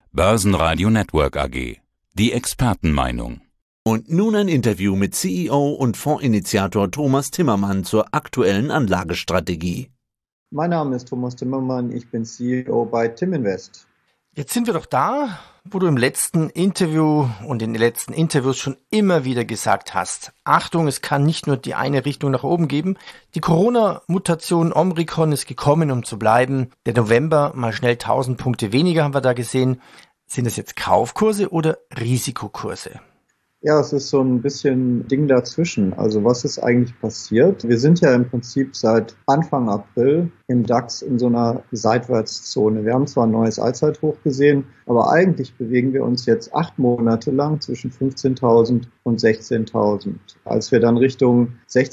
Börsenradio Network AG. Die Expertenmeinung. Und nun ein Interview mit CEO und Fondsinitiator Thomas Timmermann zur aktuellen Anlagestrategie. Mein Name ist Thomas Timmermann, ich bin CEO bei Timinvest. Jetzt sind wir doch da, wo du im letzten Interview und in den letzten Interviews schon immer wieder gesagt hast, Achtung, es kann nicht nur die eine Richtung nach oben geben. Die Corona-Mutation Omikron ist gekommen, um zu bleiben. Der November mal schnell 1000 Punkte weniger haben wir da gesehen. Sind das jetzt Kaufkurse oder Risikokurse? Ja, es ist so ein bisschen Ding dazwischen. Also was ist eigentlich passiert? Wir sind ja im Prinzip seit Anfang April im DAX in so einer Seitwärtszone. Wir haben zwar ein neues Allzeithoch gesehen, aber eigentlich bewegen wir uns jetzt 8 Monate lang zwischen 15.000 und 16.000. Als wir dann Richtung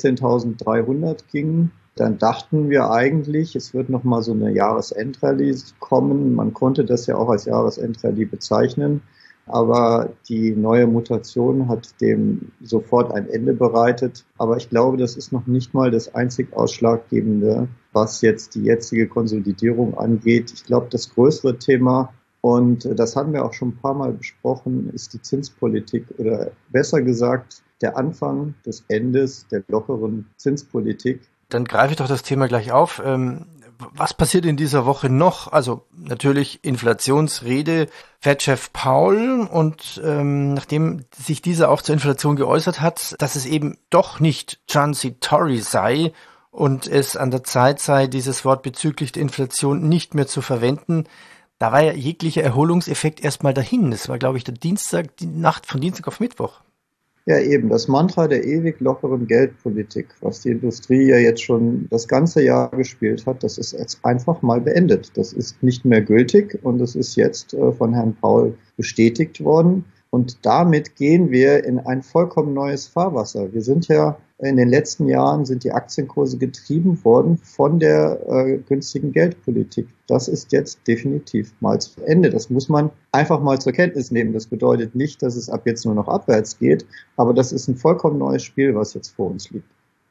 16.300 gingen, dann dachten wir eigentlich, es wird nochmal so eine Jahresendrallye kommen. Man konnte das ja auch als Jahresendrallye bezeichnen. Aber die neue Mutation hat dem sofort ein Ende bereitet. Aber ich glaube, das ist noch nicht mal das einzig Ausschlaggebende, was jetzt die jetzige Konsolidierung angeht. Ich glaube, das größere Thema, und das haben wir auch schon ein paar Mal besprochen, ist die Zinspolitik oder besser gesagt der Anfang des Endes der lockeren Zinspolitik. Dann greife ich doch das Thema gleich auf. Was passiert in dieser Woche noch? Also natürlich Inflationsrede, Fed-Chef Powell, und nachdem sich dieser auch zur Inflation geäußert hat, dass es eben doch nicht transitory sei und es an der Zeit sei, dieses Wort bezüglich der Inflation nicht mehr zu verwenden, da war ja jeglicher Erholungseffekt erstmal dahin. Das war, glaube ich, die Nacht von Dienstag auf Mittwoch. Ja, eben, das Mantra der ewig lockeren Geldpolitik, was die Industrie ja jetzt schon das ganze Jahr gespielt hat, das ist jetzt einfach mal beendet. Das ist nicht mehr gültig und es ist jetzt von Herrn Powell bestätigt worden. Und damit gehen wir in ein vollkommen neues Fahrwasser. Wir sind ja in den letzten Jahren sind die Aktienkurse getrieben worden von der günstigen Geldpolitik. Das ist jetzt definitiv mal zu Ende. Das muss man einfach mal zur Kenntnis nehmen. Das bedeutet nicht, dass es ab jetzt nur noch abwärts geht, aber das ist ein vollkommen neues Spiel, was jetzt vor uns liegt.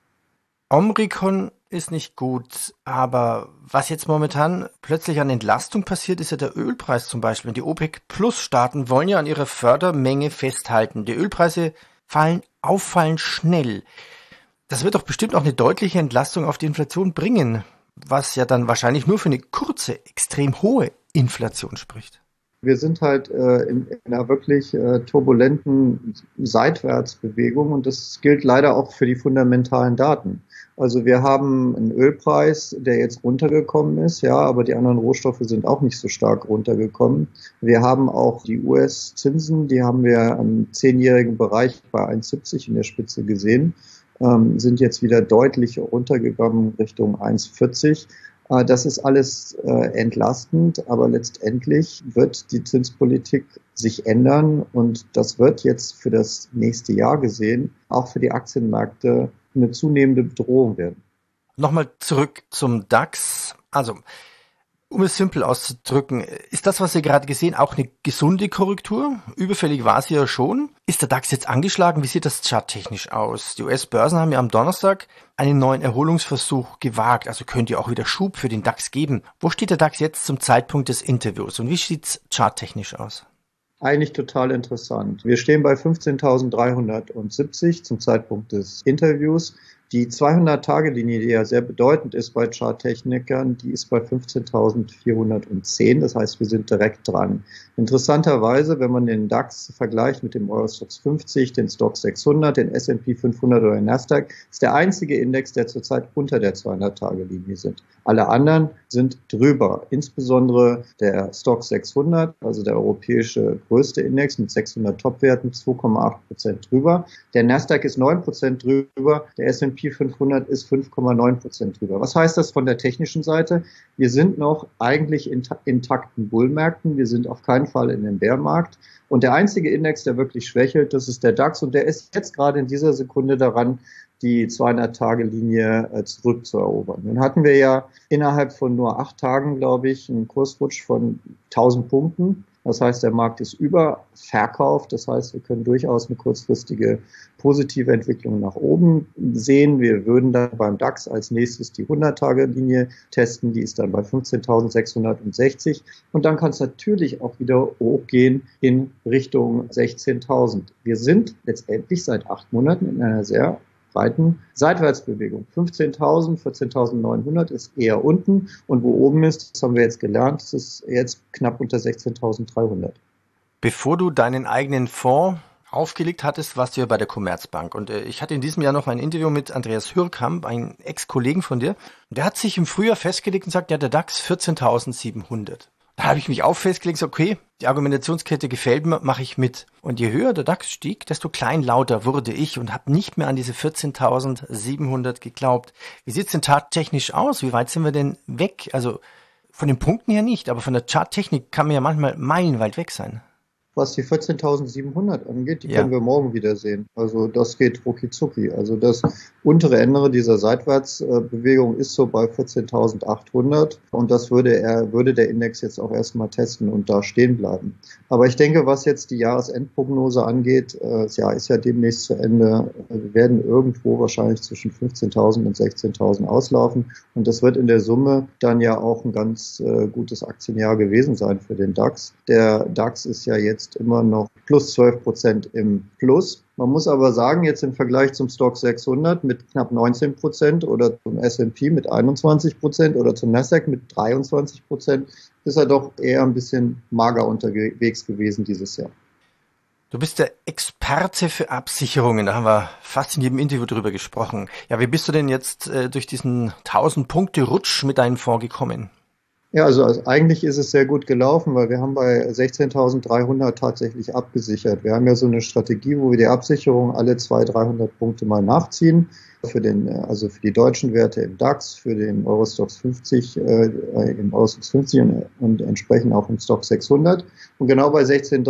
Omikron ist nicht gut, aber was jetzt momentan plötzlich an Entlastung passiert, ist ja der Ölpreis zum Beispiel. Die OPEC-Plus-Staaten wollen ja an ihrer Fördermenge festhalten. Die Ölpreise fallen auffallend schnell. Das wird doch bestimmt auch eine deutliche Entlastung auf die Inflation bringen, was ja dann wahrscheinlich nur für eine kurze, extrem hohe Inflation spricht. Wir sind halt in einer wirklich turbulenten Seitwärtsbewegung und das gilt leider auch für die fundamentalen Daten. Also wir haben einen Ölpreis, der jetzt runtergekommen ist, ja, aber die anderen Rohstoffe sind auch nicht so stark runtergekommen. Wir haben auch die US-Zinsen, die haben wir im 10-jährigen Bereich bei 1,70 in der Spitze gesehen, sind jetzt wieder deutlich runtergekommen Richtung 1,40. Das ist alles entlastend, aber letztendlich wird die Zinspolitik sich ändern und das wird jetzt für das nächste Jahr gesehen, auch für die Aktienmärkte, eine zunehmende Bedrohung werden. Nochmal zurück zum DAX. Also, um es simpel auszudrücken, ist das, was Sie gerade gesehen, auch eine gesunde Korrektur? Überfällig war sie ja schon. Ist der DAX jetzt angeschlagen? Wie sieht das charttechnisch aus? Die US-Börsen haben ja am Donnerstag einen neuen Erholungsversuch gewagt, also könnte ja auch wieder Schub für den DAX geben. Wo steht der DAX jetzt zum Zeitpunkt des Interviews und wie sieht's charttechnisch aus? Eigentlich total interessant. Wir stehen bei 15.370 zum Zeitpunkt des Interviews. Die 200-Tage-Linie, die ja sehr bedeutend ist bei Charttechnikern, die ist bei 15.410. Das heißt, wir sind direkt dran. Interessanterweise, wenn man den DAX vergleicht mit dem Eurostoxx 50, den Stoxx 600, den S&P 500 oder den Nasdaq, ist der einzige Index, der zurzeit unter der 200-Tage-Linie sind. Alle anderen sind drüber. Insbesondere der Stoxx 600, also der europäische größte Index mit 600 Topwerten, 2,8% drüber. Der Nasdaq ist 9% drüber. Der S&P 500 ist 5,9% drüber. Was heißt das von der technischen Seite? Wir sind noch eigentlich in intakten Bullmärkten. Wir sind auf keinen Fall in dem Bärmarkt. Und der einzige Index, der wirklich schwächelt, das ist der DAX. Und der ist jetzt gerade in dieser Sekunde daran, die 200-Tage-Linie zurückzuerobern. Nun hatten wir ja innerhalb von nur 8 Tagen, glaube ich, einen Kursrutsch von 1000 Punkten. Das heißt, der Markt ist überverkauft. Das heißt, wir können durchaus eine kurzfristige positive Entwicklung nach oben sehen. Wir würden dann beim DAX als nächstes die 100-Tage-Linie testen. Die ist dann bei 15.660. Und dann kann es natürlich auch wieder hochgehen in Richtung 16.000. Wir sind letztendlich seit 8 Monaten in einer sehr breiten Seitwärtsbewegung. 15.000, 14.900 ist eher unten und wo oben ist, das haben wir jetzt gelernt, das ist jetzt knapp unter 16.300. Bevor du deinen eigenen Fonds aufgelegt hattest, warst du ja bei der Commerzbank und ich hatte in diesem Jahr noch ein Interview mit Andreas Hürkamp, einem Ex-Kollegen von dir, und der hat sich im Frühjahr festgelegt und sagt, ja, der DAX 14.700. Da habe ich mich auch festgelegt, so, okay, die Argumentationskette gefällt mir, mache ich mit. Und je höher der DAX stieg, desto kleinlauter wurde ich und habe nicht mehr an diese 14.700 geglaubt. Wie sieht's denn charttechnisch aus? Wie weit sind wir denn weg? Also von den Punkten her nicht, aber von der Charttechnik kann man ja manchmal meilenweit weg sein. Was die 14.700 angeht, die können wir morgen wieder sehen. Also das geht rucki zucki. Also das untere Ende dieser Seitwärtsbewegung ist so bei 14.800 und das würde der Index jetzt auch erstmal testen und da stehen bleiben. Aber ich denke, was jetzt die Jahresendprognose angeht, das Jahr ist ja demnächst zu Ende, wir werden irgendwo wahrscheinlich zwischen 15.000 und 16.000 auslaufen und das wird in der Summe dann ja auch ein ganz gutes Aktienjahr gewesen sein für den DAX. Der DAX ist ja jetzt immer noch plus 12% im Plus. Man muss aber sagen, jetzt im Vergleich zum Stoxx 600 mit knapp 19% oder zum S&P mit 21% oder zum Nasdaq mit 23%, ist er doch eher ein bisschen mager unterwegs gewesen dieses Jahr. Du bist der Experte für Absicherungen, da haben wir fast in jedem Interview drüber gesprochen. Ja, wie bist du denn jetzt durch diesen 1000-Punkte-Rutsch mit deinem Fonds gekommen? Ja, also eigentlich ist es sehr gut gelaufen, weil wir haben bei 16.300 tatsächlich abgesichert. Wir haben ja so eine Strategie, wo wir die Absicherung alle 200-300 Punkte mal nachziehen. Für die deutschen Werte im DAX, für den Eurostoxx 50, im Eurostoxx 50 und entsprechend auch im Stoxx 600. Und genau bei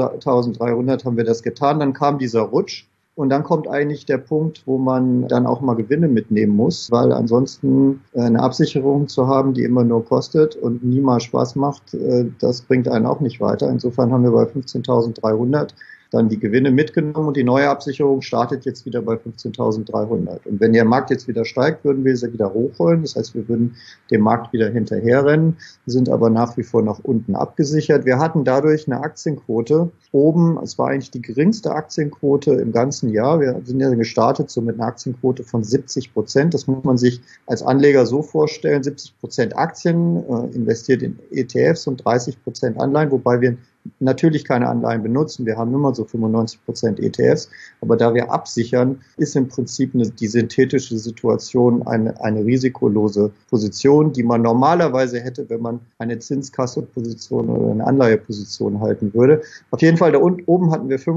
16.300 haben wir das getan. Dann kam dieser Rutsch. Und dann kommt eigentlich der Punkt, wo man dann auch mal Gewinne mitnehmen muss, weil ansonsten eine Absicherung zu haben, die immer nur kostet und nie mal Spaß macht, das bringt einen auch nicht weiter. Insofern haben wir bei 15.300 dann die Gewinne mitgenommen und die neue Absicherung startet jetzt wieder bei 15.300. Und wenn der Markt jetzt wieder steigt, würden wir sie wieder hochholen. Das heißt, wir würden dem Markt wieder hinterherrennen, sind aber nach wie vor nach unten abgesichert. Wir hatten dadurch eine Aktienquote oben. Es war eigentlich die geringste Aktienquote im ganzen Jahr. Wir sind ja gestartet so mit einer Aktienquote von 70%. Das muss man sich als Anleger so vorstellen. 70% Aktien, investiert in ETFs und 30% Anleihen, wobei wir natürlich keine Anleihen benutzen. Wir haben immer so 95% ETFs. Aber da wir absichern, ist im Prinzip die synthetische Situation eine risikolose Position, die man normalerweise hätte, wenn man eine Zinskasse-Position oder eine Anleiheposition halten würde. Auf jeden Fall, da oben hatten wir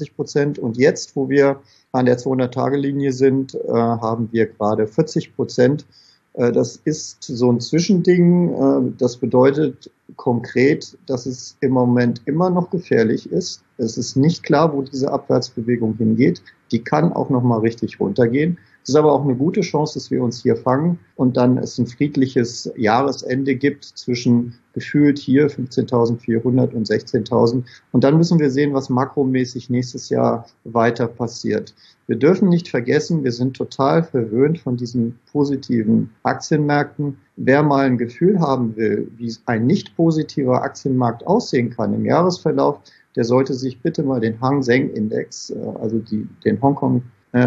25% und jetzt, wo wir an der 200-Tage-Linie sind, haben wir gerade 40%. Das ist so ein Zwischending. Das bedeutet konkret, dass es im Moment immer noch gefährlich ist. Es ist nicht klar, wo diese Abwärtsbewegung hingeht. Die kann auch noch mal richtig runtergehen. Es ist aber auch eine gute Chance, dass wir uns hier fangen und dann es ein friedliches Jahresende gibt zwischen gefühlt hier 15.400 und 16.000. Und dann müssen wir sehen, was makromäßig nächstes Jahr weiter passiert. Wir dürfen nicht vergessen, wir sind total verwöhnt von diesen positiven Aktienmärkten. Wer mal ein Gefühl haben will, wie ein nicht positiver Aktienmarkt aussehen kann im Jahresverlauf, der sollte sich bitte mal den Hang Seng Index, also den Hongkong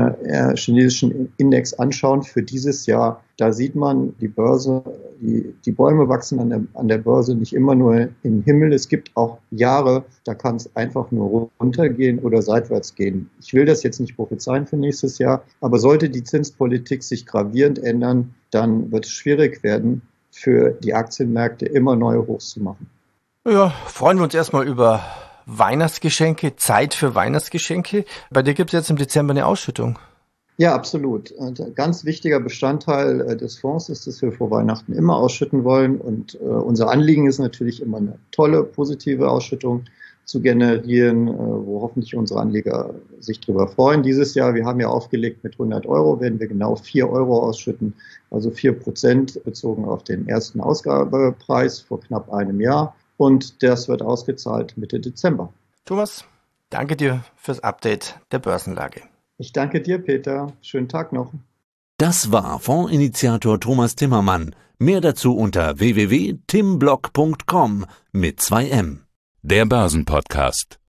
chinesischen Index anschauen für dieses Jahr. Da sieht man, die Börse, die Bäume wachsen an der Börse nicht immer nur im Himmel. Es gibt auch Jahre, da kann es einfach nur runtergehen oder seitwärts gehen. Ich will das jetzt nicht prophezeien für nächstes Jahr, aber sollte die Zinspolitik sich gravierend ändern, dann wird es schwierig werden, für die Aktienmärkte immer neue Hochs zu machen. Ja, freuen wir uns erstmal über Weihnachtsgeschenke, Zeit für Weihnachtsgeschenke. Bei dir gibt es jetzt im Dezember eine Ausschüttung. Ja, absolut. Ein ganz wichtiger Bestandteil des Fonds ist, dass wir vor Weihnachten immer ausschütten wollen. Und unser Anliegen ist natürlich immer eine tolle, positive Ausschüttung zu generieren, wo hoffentlich unsere Anleger sich drüber freuen. Dieses Jahr, wir haben ja aufgelegt mit 100 Euro, werden wir genau 4 Euro ausschütten, also 4% bezogen auf den ersten Ausgabepreis vor knapp einem Jahr. und das wird ausgezahlt Mitte Dezember. Thomas, danke dir fürs Update der Börsenlage. Ich danke dir, Peter. Schönen Tag noch. Das war Fondsinitiator Thomas Timmermann. Mehr dazu unter www.timblock.com mit 2M. Der Börsenpodcast.